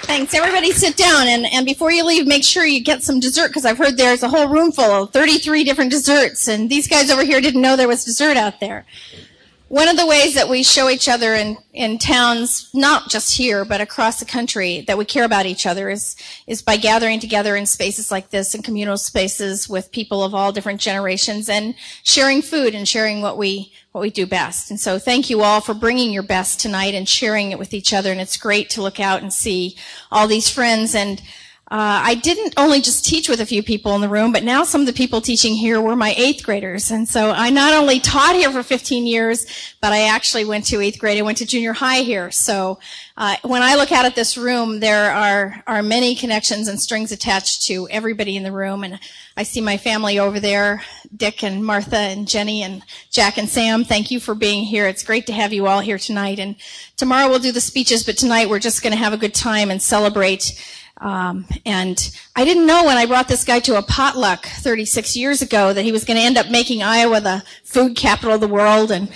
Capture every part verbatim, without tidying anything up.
Thanks. Everybody sit down, and, and before you leave, make sure you get some dessert, because I've heard there's a whole room full of thirty-three different desserts, and these guys over here didn't know there was dessert out there. One of the ways that we show each other in, in towns, not just here, but across the country, that we care about each other is, is by gathering together in spaces like this, in communal spaces with people of all different generations, and sharing food and sharing what we, what we do best. And so thank you all for bringing your best tonight and sharing it with each other. And it's great to look out and see all these friends. And Uh, I didn't only just teach with a few people in the room, but now some of the people teaching here were my eighth graders. And so I not only taught here for fifteen years, but I actually went to eighth grade. I went to junior high here. So uh, when I look out at this room, there are, are many connections and strings attached to everybody in the room. And I see my family over there, Dick and Martha and Jenny and Jack and Sam. Thank you for being here. It's great to have you all here tonight. And tomorrow we'll do the speeches, but tonight we're just going to have a good time and celebrate. Um, and I didn't know when I brought this guy to a potluck thirty-six years ago that he was going to end up making Iowa the food capital of the world. And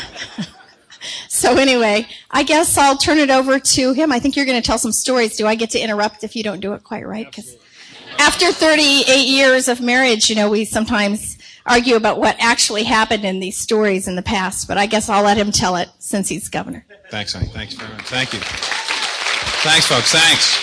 so anyway, I guess I'll turn it over to him. I think you're going to tell some stories. Do I get to interrupt if you don't do it quite right? Because after thirty-eight years of marriage, you know, we sometimes argue about what actually happened in these stories in the past. But I guess I'll let him tell it since he's governor. Thanks, honey. Thanks very much. Thank you. Thanks, folks. Thanks.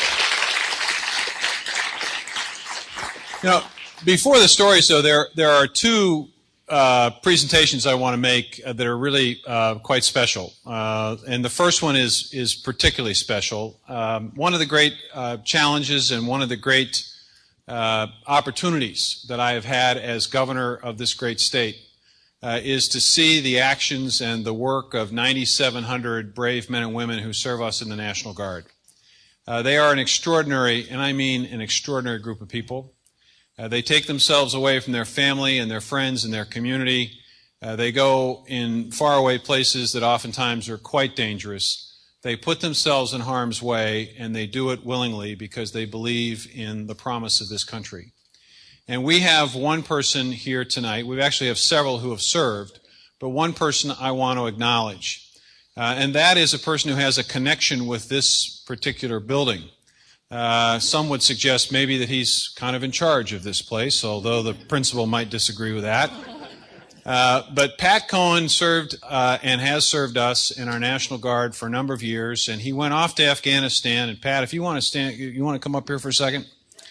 You know, before the stories, though, there there are two uh, presentations I want to make uh, that are really uh, quite special. Uh, and the first one is is particularly special. Um, one of the great uh, challenges and one of the great uh, opportunities that I have had as governor of this great state uh, is to see the actions and the work of ninety-seven hundred brave men and women who serve us in the National Guard. Uh, they are an extraordinary, and I mean an extraordinary group of people. Uh, they take themselves away from their family and their friends and their community. Uh, they go in faraway places that oftentimes are quite dangerous. They put themselves in harm's way, and they do it willingly because they believe in the promise of this country. And we have one person here tonight. We actually have several who have served, but one person I want to acknowledge. Uh, and that is a person who has a connection with this particular building. Uh, some would suggest maybe that he's kind of in charge of this place, although the principal might disagree with that. Uh, but Pat Cohen served uh, and has served us in our National Guard for a number of years, and he went off to Afghanistan. And Pat, if you want to stand, you want to come up here for a second?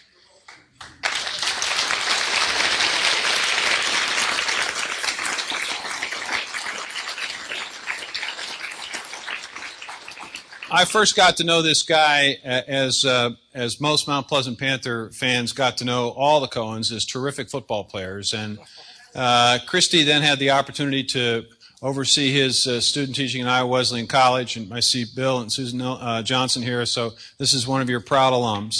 I first got to know this guy as uh, as most Mount Pleasant Panther fans got to know all the Cohens as terrific football players. And uh, Christy then had the opportunity to oversee his uh, student teaching in Iowa Wesleyan College. And I see Bill and Susan uh, Johnson here, so this is one of your proud alums.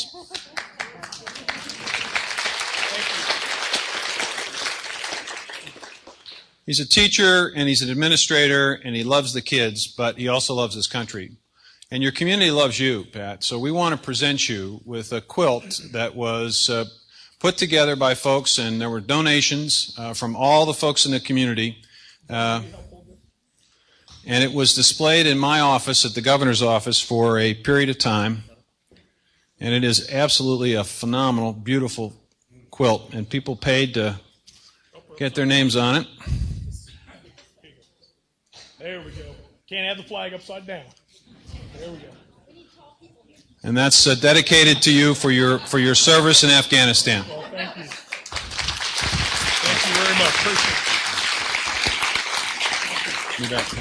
He's a teacher and he's an administrator and he loves the kids, but he also loves his country. And your community loves you, Pat. So we want to present you with a quilt that was uh, put together by folks, and there were donations uh, from all the folks in the community. Uh, and it was displayed in my office at the governor's office for a period of time. And it is absolutely a phenomenal, beautiful quilt. And people paid to get their names on it. There we go. Can't have the flag upside down. There we go. And that's uh, dedicated to you for your for your service in Afghanistan. Well, thank you. Thank you very much. Appreciate it. You bet.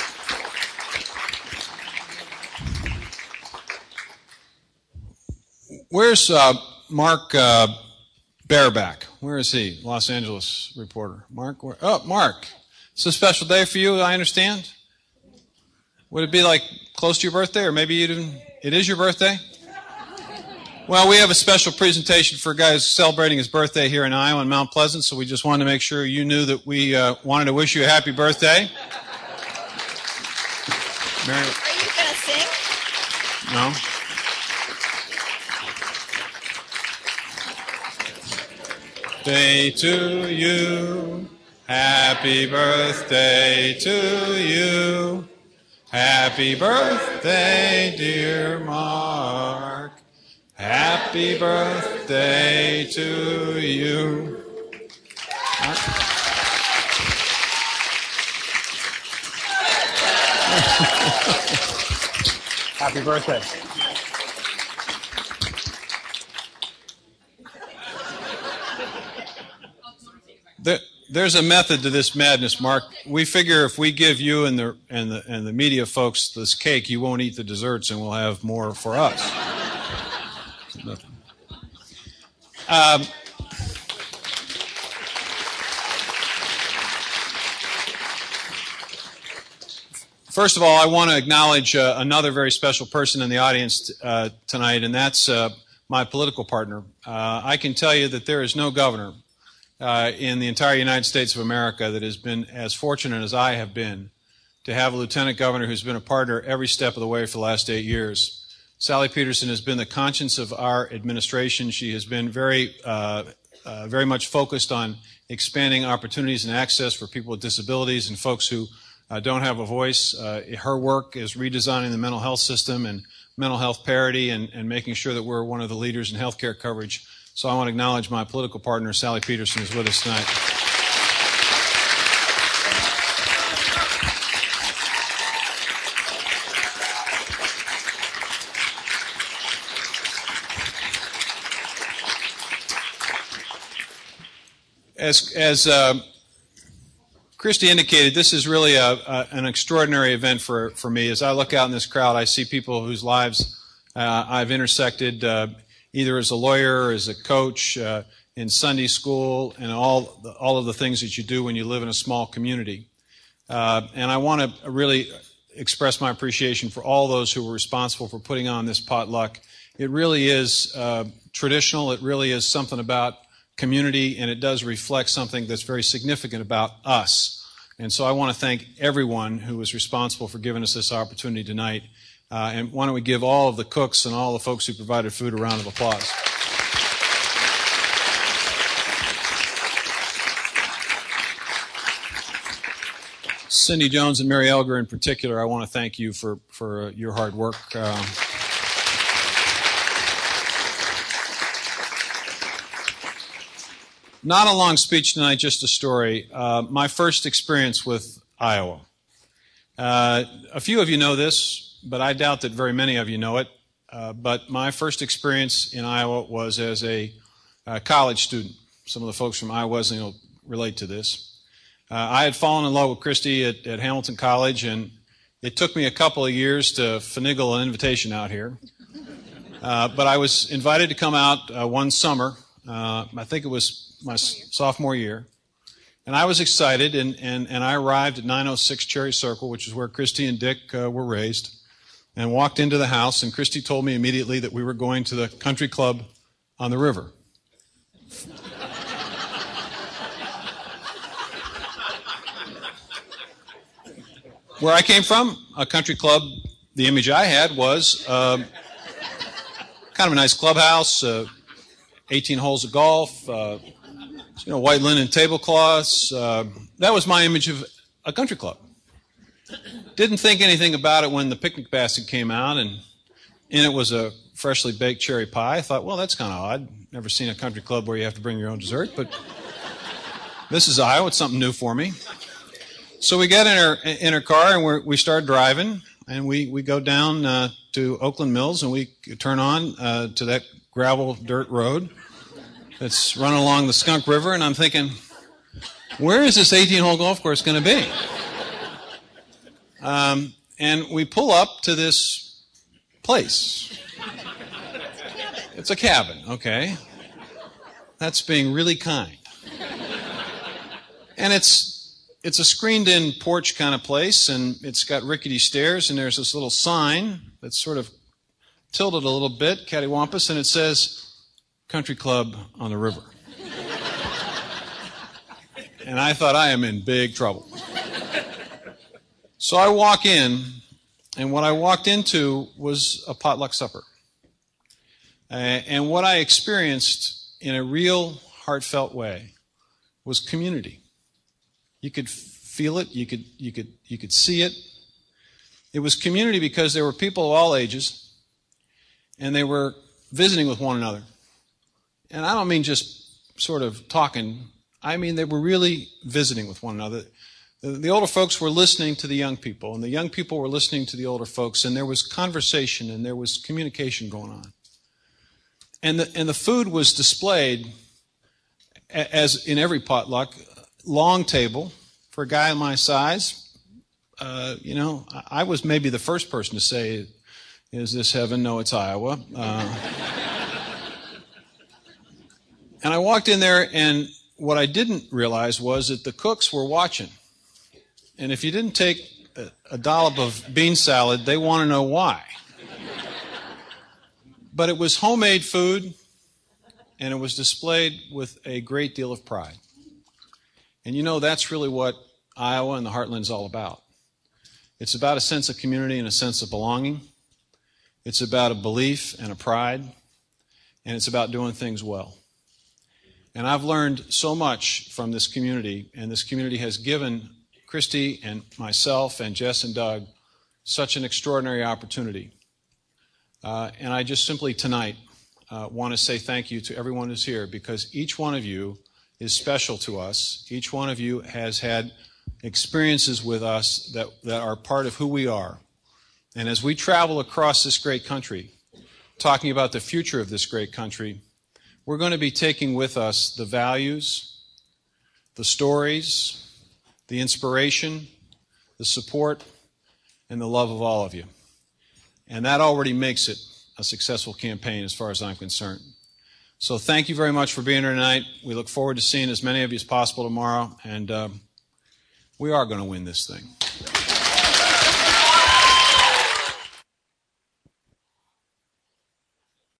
Where's uh, Mark uh, Baerback? Where is he? Los Angeles reporter. Mark? Where? Oh, Mark. It's a special day for you, I understand. Would it be like close to your birthday, or maybe you didn't, it is your birthday? Well, we have a special presentation for a guy who's celebrating his birthday here in Iowa and Mount Pleasant, so we just wanted to make sure you knew that we uh, wanted to wish you a happy birthday. Mary? Are you going to sing? No. Day to you, happy birthday to you. Happy birthday, dear Mark. Happy birthday to you. Happy birthday. There, there's a method to this madness, Mark. We figure if we give you and the and the and the media folks this cake, you won't eat the desserts, and we'll have more for us. Um, First of all, I want to acknowledge uh, another very special person in the audience uh, tonight, and that's uh, my political partner. Uh, I can tell you that there is no governor uh, in the entire United States of America that has been as fortunate as I have been to have a lieutenant governor who's been a partner every step of the way for the last eight years. Sally Peterson has been the conscience of our administration. She has been very, uh, uh, very much focused on expanding opportunities and access for people with disabilities and folks who Uh, don't have a voice. Uh, her work is redesigning the mental health system and mental health parity and, and making sure that we're one of the leaders in healthcare coverage. So I want to acknowledge my political partner, Sally Peterson, who's with us tonight. As, as uh, Christy indicated, this is really a, a, an extraordinary event for, for me. As I look out in this crowd, I see people whose lives uh, I've intersected uh, either as a lawyer, as a coach, uh, in Sunday school, and all, the, all of the things that you do when you live in a small community. Uh, and I want to really express my appreciation for all those who were responsible for putting on this potluck. It really is uh, traditional. It really is something about community, and it does reflect something that's very significant about us. And so I want to thank everyone who was responsible for giving us this opportunity tonight. Uh, and why don't we give all of the cooks and all the folks who provided food a round of applause. Cindy Jones and Mary Elger in particular, I want to thank you for, for uh, your hard work. Uh, Not a long speech tonight, just a story. Uh, my first experience with Iowa. Uh, a few of you know this, but I doubt that very many of you know it. Uh, but my first experience in Iowa was as a uh, college student. Some of the folks from Iowa will relate to this. Uh, I had fallen in love with Christy at, at Hamilton College, and it took me a couple of years to finagle an invitation out here. Uh, but I was invited to come out uh, one summer. Uh, I think it was my sophomore year, and I was excited, and, and, and I arrived at nine oh six Cherry Circle, which is where Christy and Dick uh, were raised, and walked into the house, and Christy told me immediately that we were going to the country club on the river. Where I came from, a country club, the image I had was uh, kind of a nice clubhouse, uh, eighteen holes of golf, uh, you know, white linen tablecloths. Uh, that was my image of a country club. Didn't think anything about it when the picnic basket came out, and in it was a freshly baked cherry pie. I thought, well, that's kind of odd. Never seen a country club where you have to bring your own dessert, but this is Iowa. It's something new for me. So we get in our in our car, and we're, we start driving, and we, we go down uh, to Oakland Mills, and we turn on uh, to that gravel dirt road that's running along the Skunk River, and I'm thinking, where is this eighteen-hole golf course going to be? Um, and we pull up to this place. It's a cabin, okay? That's being really kind. And it's it's a screened-in porch kind of place, and it's got rickety stairs, and there's this little sign that's sort of tilted a little bit, cattywampus, and it says, Country Club on the River. And I thought, I am in big trouble. So I walk in, and what I walked into was a potluck supper. Uh, and what I experienced in a real heartfelt way was community. You could feel it, you could, you could, you could see it. It was community because there were people of all ages, and they were visiting with one another. And I don't mean just sort of talking. I mean they were really visiting with one another. The, the older folks were listening to the young people, and the young people were listening to the older folks, and there was conversation and there was communication going on. And the, and the food was displayed, as in every potluck, long table for a guy my size. Uh, you know, I was maybe the first person to say, is this heaven? No, it's Iowa. Uh, and I walked in there, and what I didn't realize was that the cooks were watching. And if you didn't take a, a dollop of bean salad, they want to know why. But it was homemade food, and it was displayed with a great deal of pride. And you know, that's really what Iowa and the Heartland is all about. It's about a sense of community and a sense of belonging. It's about a belief and a pride. And it's about doing things well. And I've learned so much from this community, and this community has given Christy and myself and Jess and Doug such an extraordinary opportunity. Uh, and I just simply tonight uh, want to say thank you to everyone who's here, because each one of you is special to us. Each one of you has had experiences with us that, that are part of who we are. And as we travel across this great country, talking about the future of this great country, we're going to be taking with us the values, the stories, the inspiration, the support, and the love of all of you. And that already makes it a successful campaign as far as I'm concerned. So thank you very much for being here tonight. We look forward to seeing as many of you as possible tomorrow, and um, we are going to win this thing.